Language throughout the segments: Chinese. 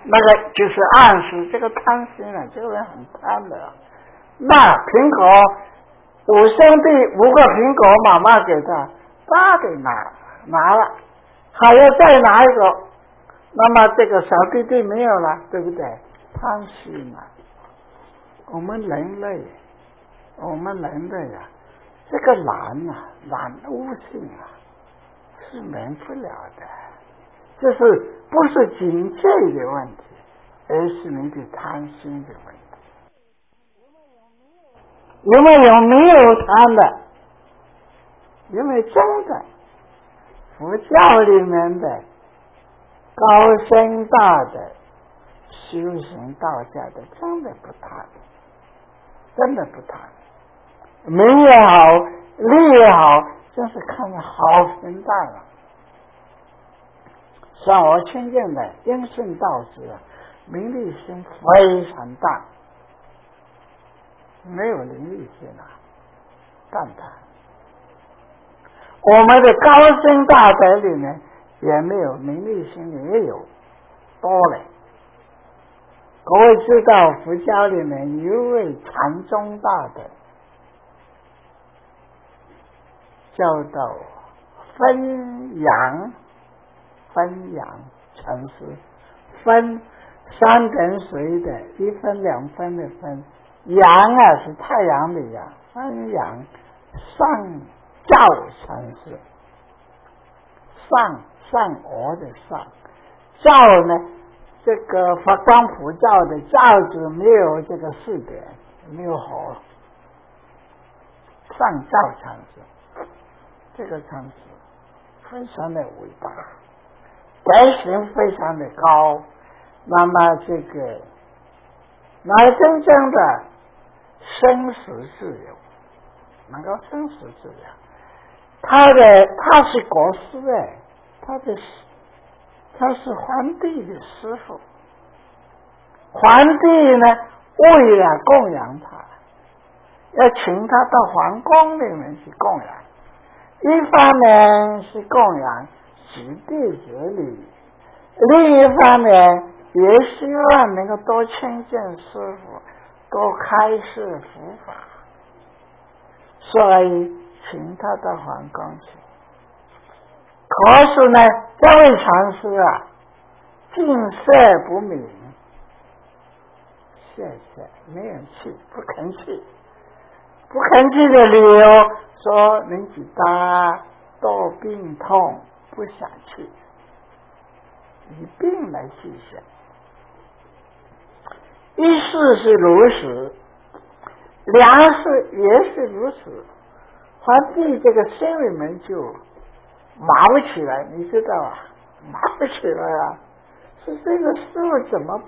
那个就是暗示这个贪心啊，这个人很贪的。那苹果5兄弟5个苹果，妈妈给他，他给拿了，还要再拿一个，那么这个小弟弟没有了，对不对？贪心啊！我们人类啊，这个懒悟性啊，是免不了的。这是不是警戒的问题，而是你的贪心的问题。有没有贪的？有没有真的？佛教里面的高深大的修行道家的，真的不贪，真的不贪。名也好，利也好，真是看得好平淡了。像我亲近的因圣道士啊，名利心非常大，没有名利心啊，淡淡。我们的高僧大德里面也没有名利心，也有多了。各位知道佛教里面有一位禅宗大德，叫做分阳禅师，分3点水的1分2分的分，阳啊是太阳的阳，分阳上教禅师，上俄的上，教呢，这个佛光普教的教字没有这个4点，没有火，上教禅师，这个禅师非常的伟大，德行非常的高，那么这个乃真正的生死自由，能够生死自由。他是国师哎，他是皇帝的师傅，皇帝呢为了供养他，要请他到皇宫里面去供养，一方面是供养举弟子礼，另一方面也希望能够多亲近师父，多开示佛法，所以请他到皇宫去。可是呢，这位禅师啊，近色不明，谢没人去，不肯去。不肯去的理由说年纪大，多病痛，不想去，以病来去想。一事是如此，两事也是如此。皇帝这个心里面就毛起来，你知道啊，毛起来啊，是这个师父怎么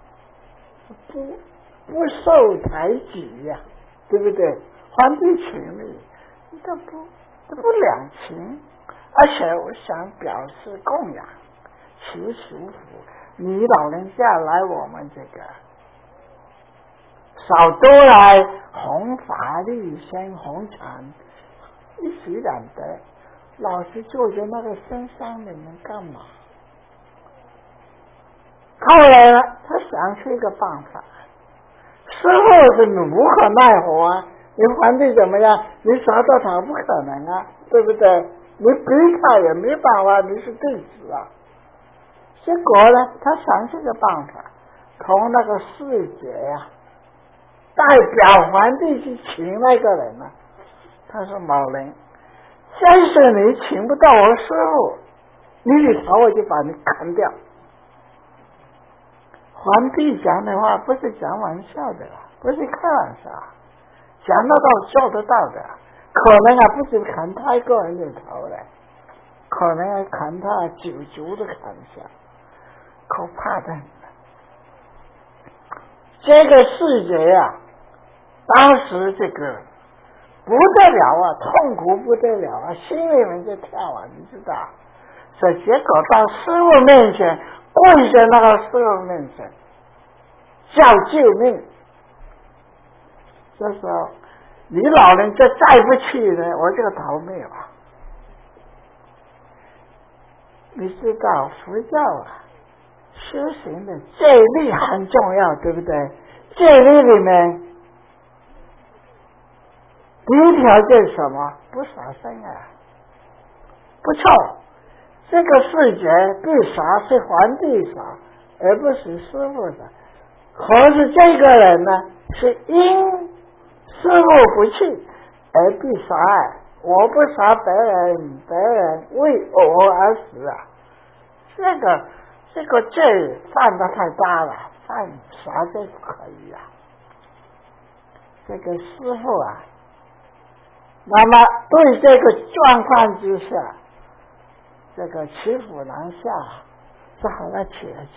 不受抬举呀、对不对？皇帝请你，你都不两情，而且我想表示供养，祈福，你老人家来我们这个少都来弘法利生弘禅，一举两得，老是坐在那个深山里面干嘛？后来呢，他想出一个办法，师父是无可奈何啊，你皇帝怎么样？你找到他不可能啊，对不对？你逼他也没办法，你是弟子啊。结果呢，他想这个办法，从那个侍节呀、代表皇帝去请那个人啊。他说某人，先是你请不到我师父，你一逃我就把你砍掉。皇帝讲的话不是讲玩笑的，不是开玩笑，讲得到做得到的，可能啊不止砍他一个人的头了，可能要砍他9的砍下，可怕的。这个世界啊，当时这个不得了啊，痛苦不得了啊，心里面在跳啊，你知道。所以结果到师父面前，跪在那个师父面前叫救命。这时候你老人家再不去呢，我这个头没有啊。你知道佛教啊修行的戒律很重要，对不对？戒律里面第一条就是什么？不杀生啊，不臭。这个世界必杀是皇帝杀，而不是师父杀。可是这个人呢，是因师父不去而必杀。我不杀别人，别人为我而死啊！这个罪犯得太大了，犯啥罪不可以啊？这个师父啊，那么对这个状况之下，这个骑虎难下，只好要起来。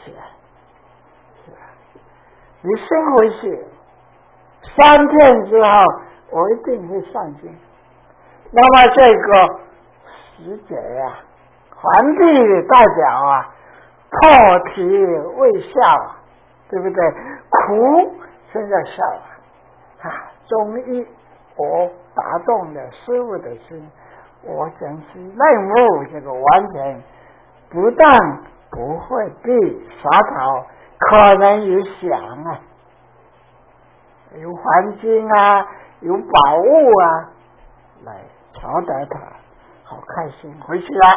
你先回去，3天之后我一定会上京。那么这个使者呀，皇帝的代表啊，破涕为笑啊，对不对？苦现在笑啊，终于我打动了师父的心，我真是任务这个完全，不但不会被杀头，可能有想啊，有黄金啊，有宝物啊，来朝待他，好开心。回去了，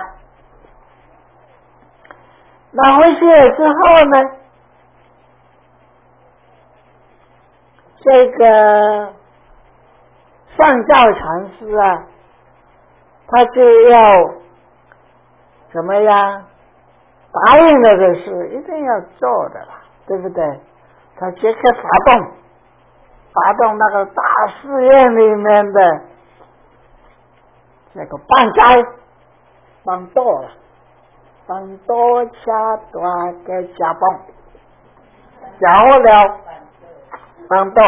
那回去了之后呢，这个上教禅师啊，他就要怎么样答应那个事，一定要做的啦，对不对？他即刻发动那个大寺院里面的这个办斋办多了，办多恰多个家帮，讲了办多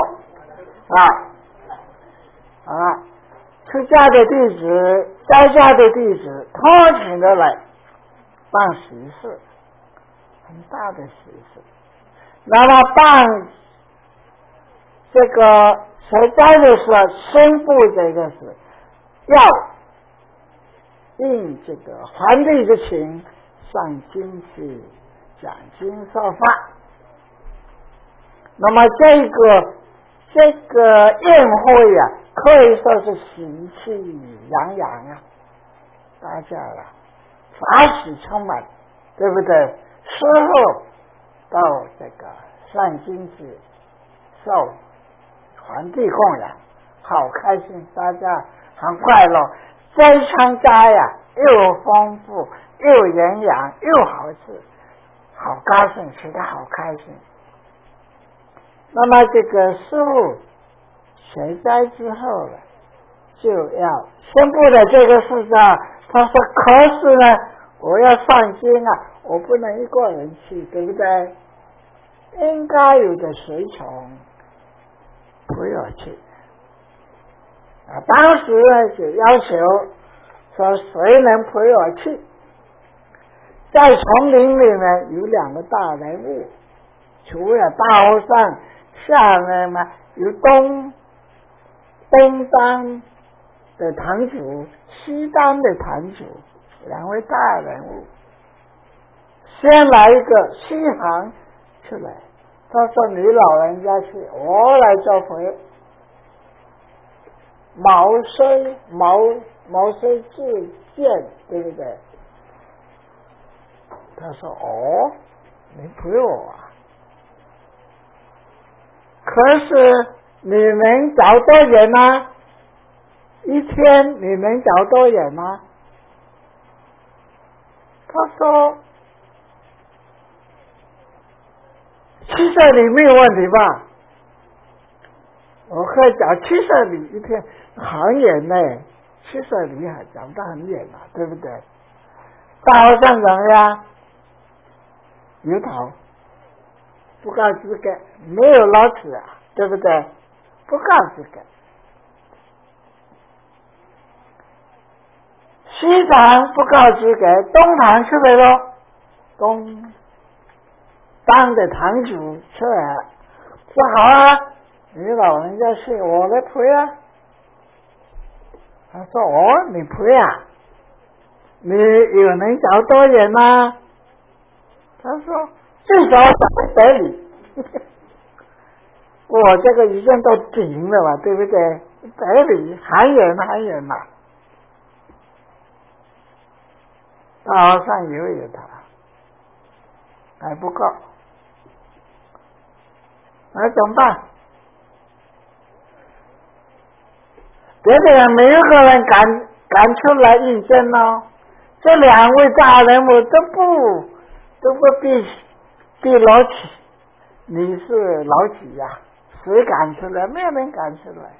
啊，出家的弟子、在家的弟子，通请的来办喜事，很大的喜事。那么办这个谁在的时候宣布这个是要应这个皇帝之情上京去讲经说法。那么这个宴会啊，可以说是喜气洋洋啊，大家了法喜充满，对不对？事后到这个上京去受皇帝供养，好开心，大家很快乐。这餐斋呀，又丰富又营养又好吃，好高兴，吃得好开心。那么这个师父学斋之后呢，就要宣布了这个事上，他说可是呢，我要上京啊，我不能一个人去，对不对？应该有的随从陪我去啊。当时呢就要求说谁能陪我去，在丛林里面有2个大人物，除了大和尚，下面嘛有东当的堂主、西当的堂主，2位大人物。先来一个西行出来，他说你老人家去，我来做陪。毛遂自荐，对不对？他说哦，你陪我啊？可是你能找多远吗？一天你能找多远吗？他说70里没有问题吧？我可以找70里一天，很远呢，70里还找得很远了，对不对？大和尚怎么样？油头，不告资格，没有老子啊，对不对？不告资格。西堂不告资格，东堂出来咯，东当的堂主出来说好啊，你老人家去，我来陪啊。他说哦，你陪啊？你有能找多远吗？他说最少100里。我这个已经到顶了嘛，对不对？100里很远了。大和尚以为有他还不够，那怎么办？别的人没有个人敢出来应征呢。这2位大人物都不比老几，你是老几呀？谁敢出来？没有人敢出来。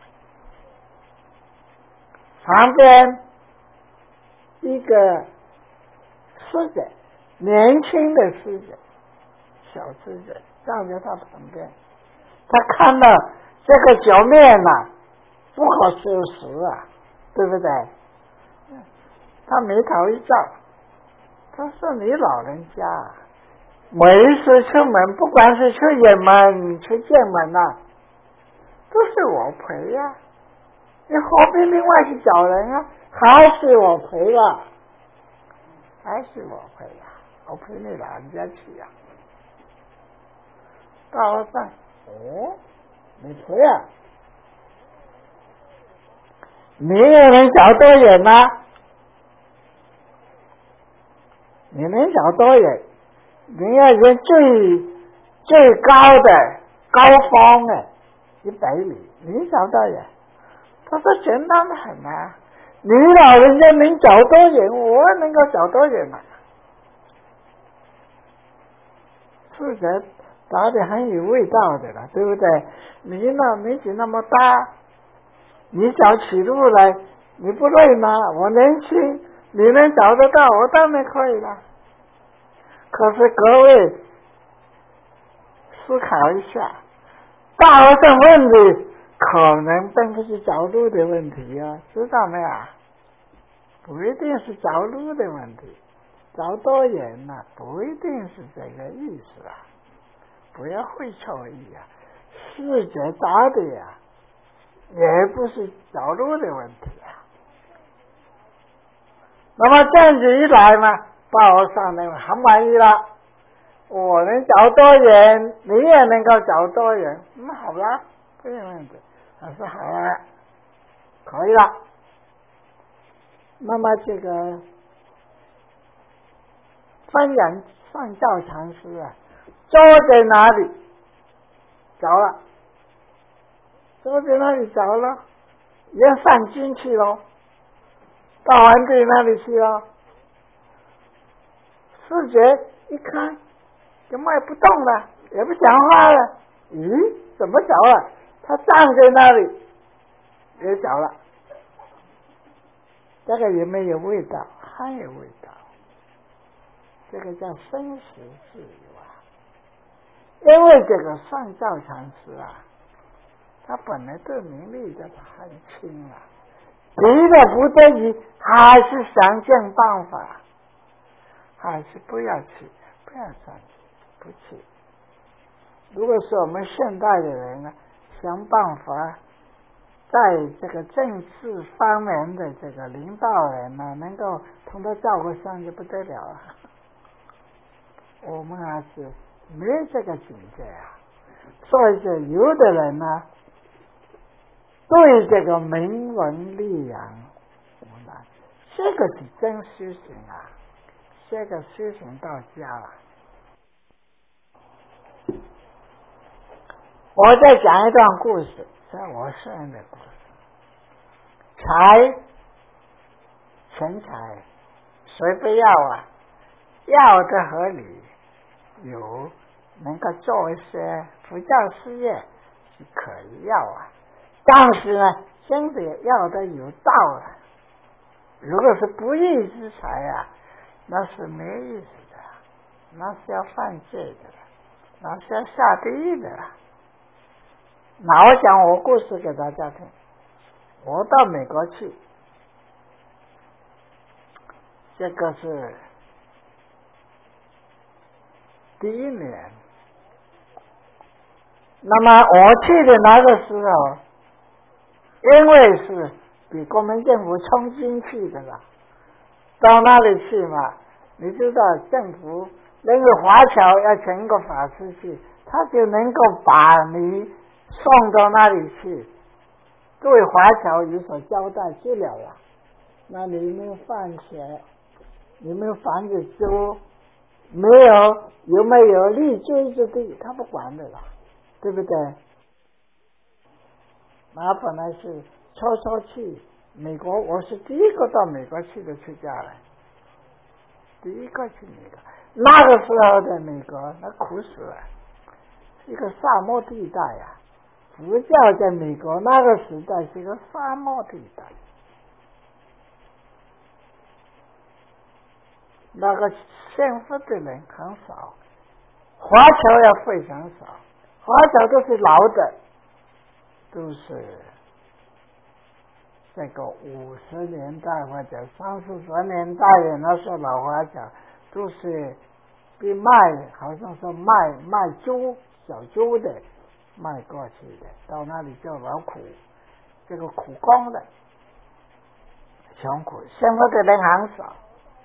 旁边一个师姐，年轻的师姐，小师姐站在他旁边，他看到这个局面呐，不可收拾啊，对不对？他眉头一皱，他说：“你老人家每一次出门，不管是出远门、出近门呐，都是我陪呀，你何必另外去找人啊？还是我陪了，还是我陪呀，我陪你老人家去呀。”大和尚，你陪啊？你也能找多远呢？你能找多远？你要人最高的高峰100里，你找多远？他说简单的很啊，你老人家能找多远，我能够找多远啊？是的，答得很有味道的了，对不对？你呢，年纪那么大，你找起路来，你不累吗？我年轻，你能找得到，我当然可以了。可是各位思考一下，大和尚问的可能并不是找路的问题啊，知道没有？不一定是找路的问题，找多远呢？不一定是这个意思啊，不要会错意啊。师姐答的呀，也不是找路的问题啊。那么这样子一来嘛，大和尚呢很满意了。我能找多远，你也能够找多远，好了，不用问题。他说好了，可以了。那么这个翻扬上教禅师啊，坐在哪里？找了，坐在那里找了，也上京去了，到皇帝那里去了。师姐一看，怎么也不动了，也不讲话了。咦，怎么找啊？他站在那里也找了，这个也没有味道，很有味道。这个叫生死自由啊！因为这个上教禅师啊，他本来对名利的很轻啊，逼得不得已，还是想尽办法，还是不要去，不要上去，不去。如果是我们现代的人呢，想办法在这个政治方面的这个领导人呢，能够同他照顾上就不得了了。我们还是没这个境界啊。所以说有的人呢，对这个名闻利养，这个是真修行啊，这个修行到家了。我再讲一段故事，在我个人的故事。钱财谁不要啊？要的合理，有能够做一些佛教事业是可以要啊，但是呢，真的要的有道啊。如果是不义之财啊，那是没意思的，那是要犯罪的，那是要下地狱的。那我讲我故事给大家听。我到美国去，这个是第1年。那么我去的那个时候，因为是比国民政府冲进去的了，到那里去嘛，你知道政府那个华侨要请个法师去，他就能够把你送到那里去，对华侨有所交代就了了。那你们放学，你们房子租没有没有立居之地，他不管的了，对不对？那本来是初去美国，我是第一个到美国去的出家人，第一个去美国。那个时候的美国那苦死了，是一个沙漠地带呀。佛教在美国那个时代是一个沙漠地带，那个信佛的人很少，华侨也非常少，华侨都是老的，都是这个50年代或者30-40年代的那时候老华侨都是被卖，好像是卖猪小猪的卖过去的，到那里做劳苦，这个苦工的穷苦，生活的人很少。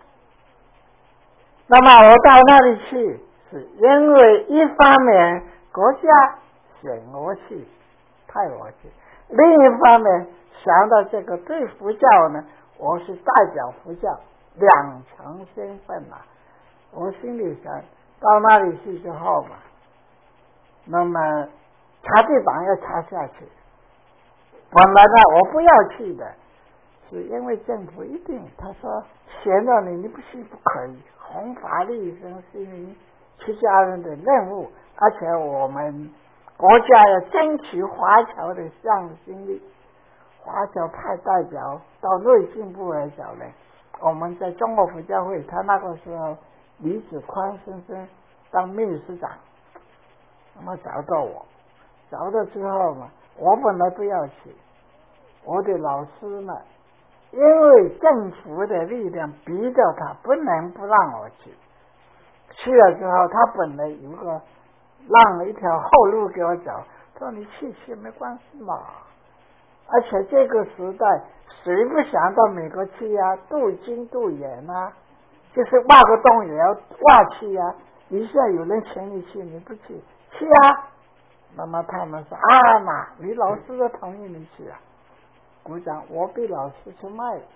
那么我到那里去，是因为一方面国家选我去，派我去，另一方面想到这个对佛教呢，我是代表佛教两层身份啊。我心里想到那里去之后嘛，那么查地板要查下去，本来呢我不要去的，是因为政府一定他说选到你不去不可以，弘法利生是你出家人的任务，而且我们国家要争取华侨的向心力，华侨派代表到内政部来找人。我们在中国佛教会，他那个时候李子宽先生当秘书长，那么找到我，找到之后嘛，我本来不要去，我的老师呢，因为政府的力量逼着他不能不让我去，去了之后他本来有个让了一条后路给我走，说你去没关系嘛，而且这个时代谁不想到美国去啊，渡经渡远啊，就是挖个洞也要挖去啊，你现在有人请你去你不去，去啊，那么他们说啊，那李老师都同意你去啊，鼓掌，我被老师去卖了，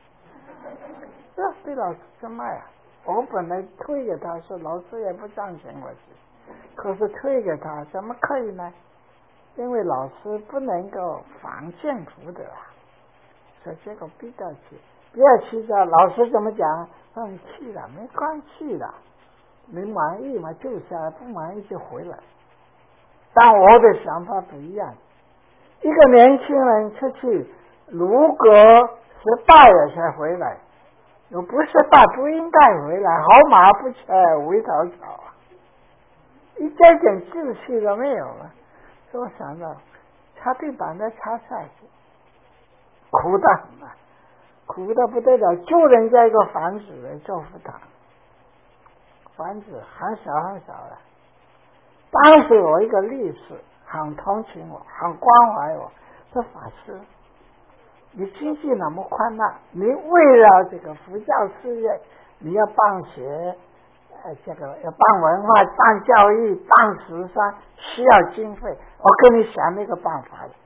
被老师去卖啊！我本来推给他说老师也不赞成我去，可是推给他怎么可以呢？因为老师不能够反政府的啊，所以这个逼到去，不要去的。老师怎么讲？让你去了没关系的，你满意嘛就下来，不满意就回来。但我的想法不一样，一个年轻人出去，如果18了才回来，如不18不应该回来，好马不吃回头草啊！一点点志气都没有了。所以我想到擦地板的擦下去，苦的很啊，苦的不得了，就人家一个房子来做佛堂，房子很小很小的。当时我一个律师很同情我，很关怀我，说法师你经济那么宽大，你为了这个佛教事业，你要办学，这个要办文化、办教育、办慈善，需要经费，我跟你想那个办法了。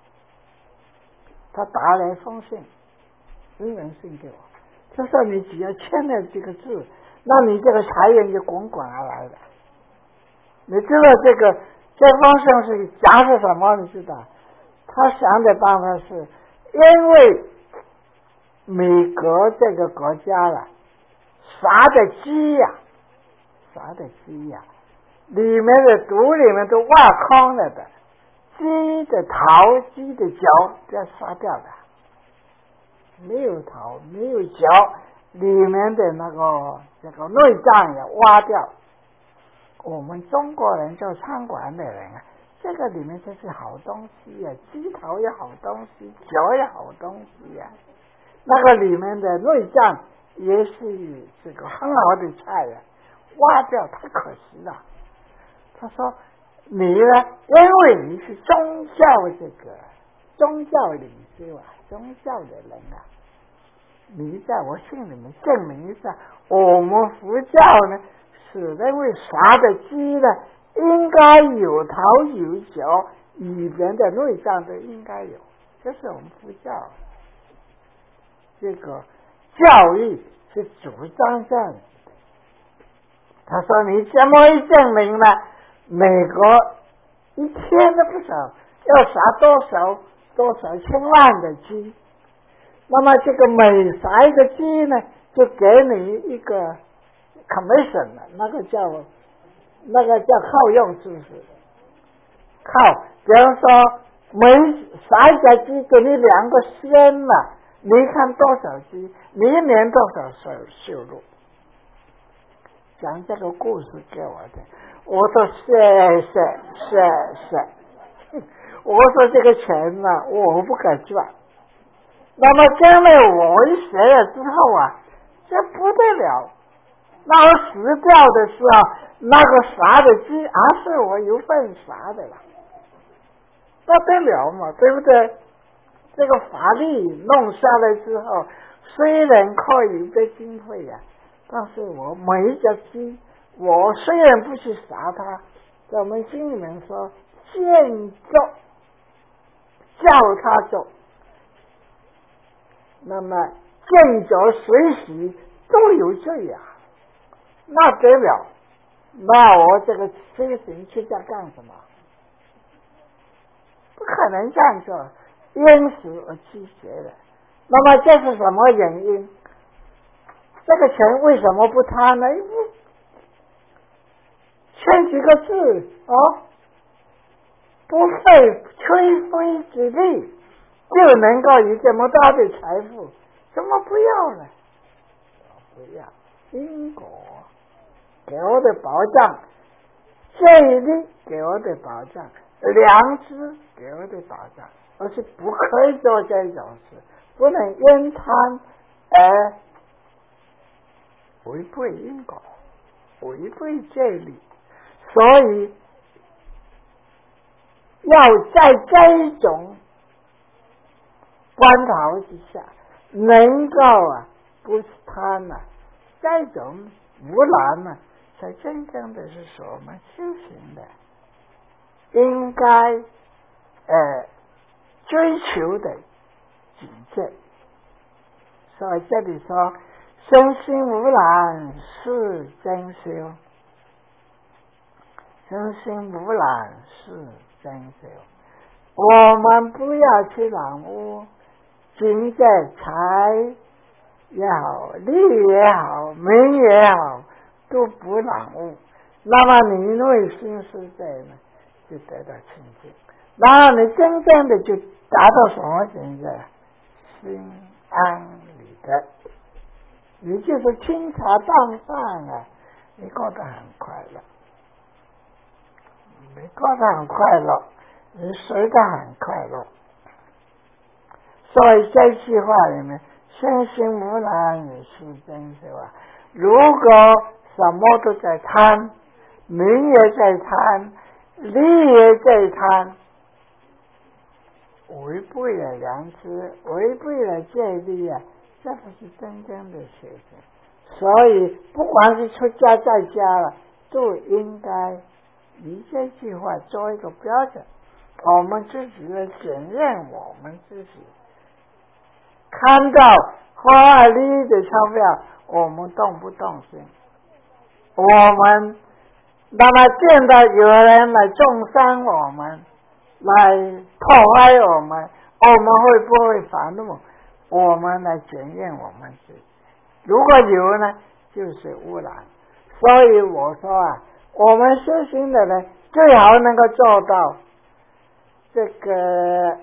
他打来封信，英文信给我，他说你只要签了这个字，那你这个财源就滚滚而来了。你知道这封信是讲是什么？你知道？他想的办法是，因为美国这个国家了，杀的鸡呀，里面的肚里面都挖空了的，鸡的头、鸡的脚都要杀掉的，没有头没有脚，里面的这个内脏也挖掉。我们中国人做餐馆的人啊，这个里面就是好东西呀，鸡头也好东西，脚也好东西呀，那个里面的内脏也是这个很好的菜呀，挖掉太可惜了。他说你呢，因为你是宗教领袖啊，宗教的人啊，你在我心里面证明一下，我们佛教呢是是认为杀的鸡呢，应该有头有脚，里边的内脏都应该有，这是我们佛教这个教育是主张这样。他说你怎么一证明呢？美国一天都不少，要杀多少千万的鸡，那么这个每杀一个鸡呢，就给你一个 commission 了，那个叫耗用，是不是？靠，比方说每杀一家鸡给你2个仙了，你看多少鸡，你一年多少收入？讲这个故事给我的，我说是，我说这个钱呢，我不敢赚。那么将来我一学了之后啊，这不得了。那我死掉的时候，那个杀的鸡是我有份杀的了，不得了嘛，对不对？这个法律弄下来之后，虽然可以得经费呀，但是我每一只鸡，我虽然不去杀它，在我们心里面说见做，叫它做，那么见着随喜都有罪呀，那得了，那我这个修行去这干什么？不可能这样做，因时而去学的。那么这是什么原因？这个钱为什么不贪呢？签几个字不费吹灰之力就能够有这么大的财富，怎么不要呢？不要，因果给我的保障，戒律给我的保障，良知给我的保障，而是不可以做这种事，不能因贪而违背因果，违背戒律，所以要在这种关头之下，能够不是贪这种无难才真正的是说我们修行的应该追求的境界。所以这里说身心无染是真修，身心无染是真修。我们不要去染污境界，财也好，利也好，名也好，都不染污，那么你内心世界呢就得到清净，然后你真正的就达到什么境界？心安理得，你就是清茶淡饭你过得很快乐，你过得很快乐，你睡得很快乐。所以这句话里面，身心无染是真修如果什么都在贪，名也在贪，利也在贪，违背了良知，违背了戒律这不是真正的修行。所以不管是出家在家了，都应该以这句话做一个标准，我们自己来检验我们自己。看到花利的钞票，我们动不动心？我们那么见到有人来重伤我们，来破坏我们会不会发怒？我们来检验我们自己。如果有呢，就是污染。所以我说我们修行的人最好能够做到这个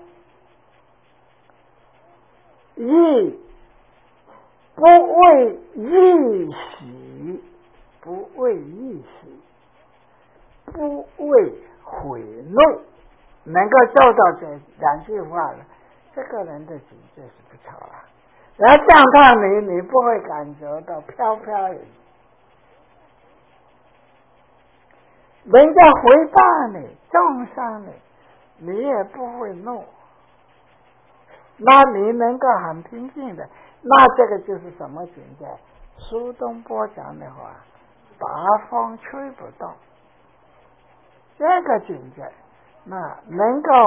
义不为义喜，不为义喜，不为悔怒，能够做到这2句话了，这个人的境界是不错了。然后这样看你不会感觉到飘飘然，人家回报你重伤你也不会怒，那你能够很平静的，那这个就是什么境界？苏东坡讲的话， 大风吹不动，这个境界，那能够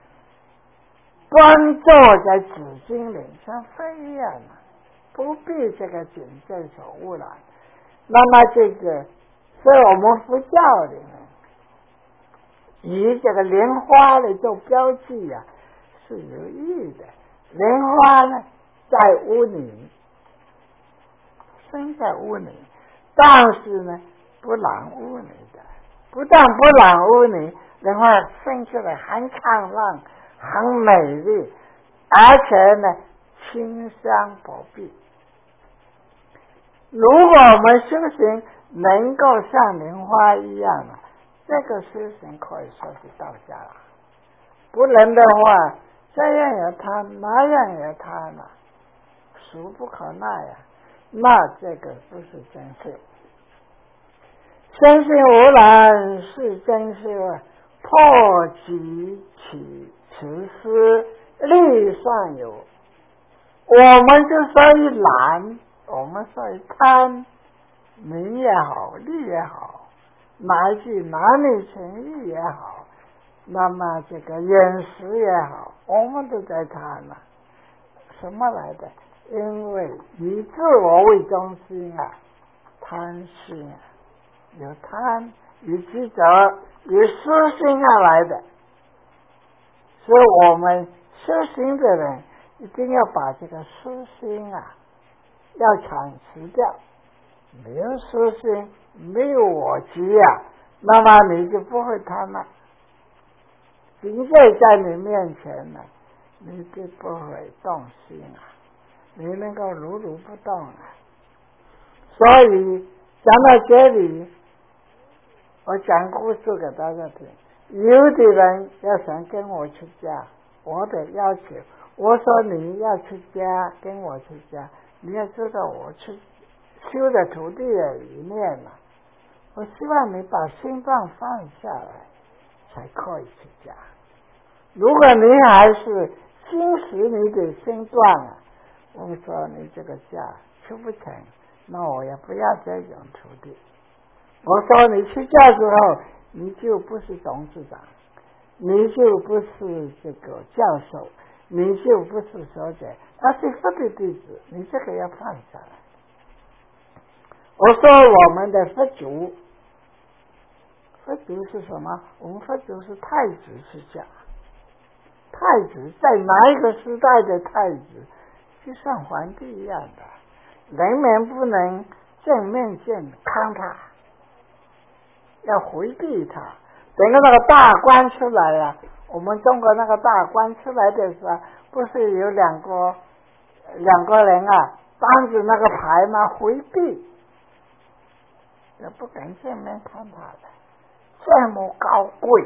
端坐在紫金岭像飞一样不被这个境界所污染。那么这个，所以我们佛教里面以这个莲花来做标记是有意义的。莲花呢，在屋里，生在屋里，但是呢，不染污泥的。不但不染污泥，莲花生出来很灿烂、很美丽，而且呢，清香薄碧。如果我们修行能够像莲花一样这个修行可以说是到家了。不能的话，这样也贪，那样也贪俗不可耐那这个不是真修。身心无染是真修破集起持思力上有。我们之所以懒，我们所以贪，名也好，利也好，乃至男女情欲也好，那么这个饮食也好，我们都在贪什么来的？因为以自我为中心贪心有贪，有执着，有私心来的。所以我们修行的人一定要把这个私心要铲除掉。没有私心，没有我执那么你就不会贪了。境界在你面前你就不会动心你能够如如不动所以讲到这里，我讲故事给大家听。有的人要想跟我出家，我得要求，我说你要出家，跟我出家，你要知道我去修的徒弟的理念我希望你把心脏放下来才可以出家。如果你还是心识你的心断我说你这个家出不成，那我也不要这种徒弟。我说你出家之后，你就不是董事长，你就不是这个教授，你就不是所长，那是佛的弟子，你这个要放下来。我说我们的佛祖是什么？我们佛祖是太子出家。太子在哪一个时代的太子，就像皇帝一样的，人们不能正面看他，要回避他。等到那个大官出来我们中国那个大官出来的时候，不是有两个人当着那个牌吗？回避，也不敢正面看他的，这么高贵。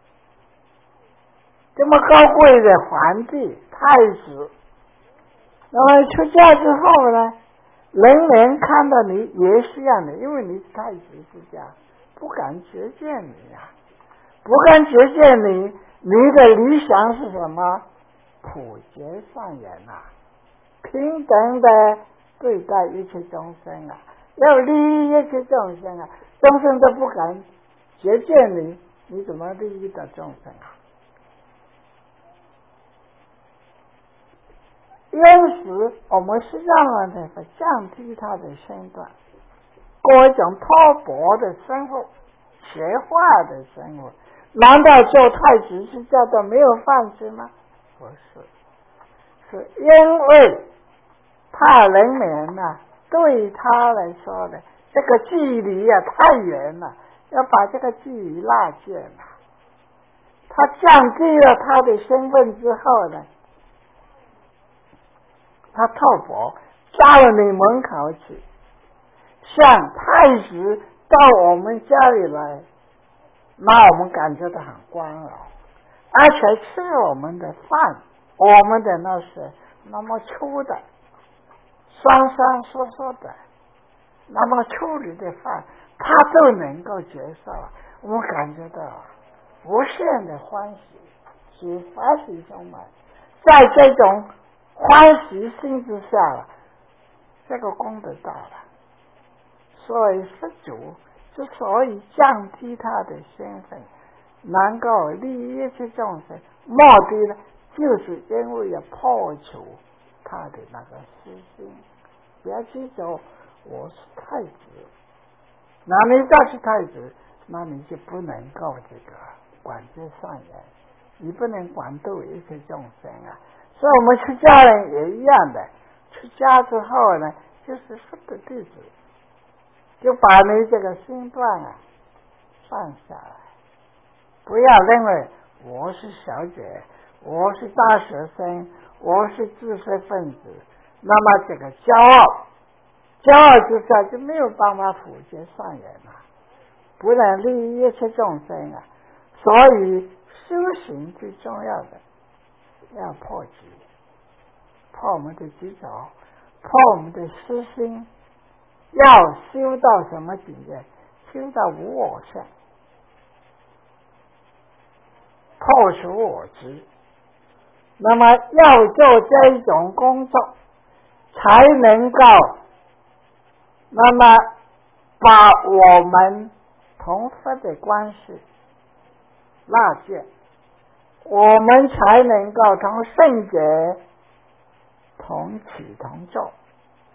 这么高贵的皇帝太子，那么出家之后呢，人们看到你也是一样的，因为你是太子出家，不敢接见你不敢接见你，你的理想是什么？普结善缘平等的对待一切众生要利益一切众生众生都不敢接见你，你怎么利益到众生因此我们实际上降低他的身段，过一种脱薄的生活，邪化的生活。难道做太子是叫做没有饭吃吗？不是，是因为怕人们对他来说这个距离太远了，要把这个距离拉近他降低了他的身份之后他透薄到了你门口去，像太子到我们家里来，那我们感觉到很光荣，而且吃我们的饭，我们的那是那么粗的酸酸缩缩的那么粗鲁的饭，他都能够接受，我们感觉到无限的欢喜，是欢喜充满。在这种欢喜心之下这个功德到了。 所以佛祖之所以降低他的身份，能够利益一切众生，目的呢，就是因为要破除他的那个私心。不要记住我是太子，那你再是太子，那你就不能够这个管这善人，你不能管度一切众生啊。所以我们出家人也一样的，出家之后呢，就是佛的弟子，就把你这个心断啊放下来，不要认为我是小姐，我是大学生，我是知识分子，那么这个骄傲之下就没有办法普及善人啊，不能利益一切众生啊。所以修行最重要的要破执，破我们的执着，破我们的私心，要修到什么境界？修到无我相，破除我执。那么要做这一种工作，才能够那么把我们同佛的关系拉近，我们才能够同圣者同起同坐。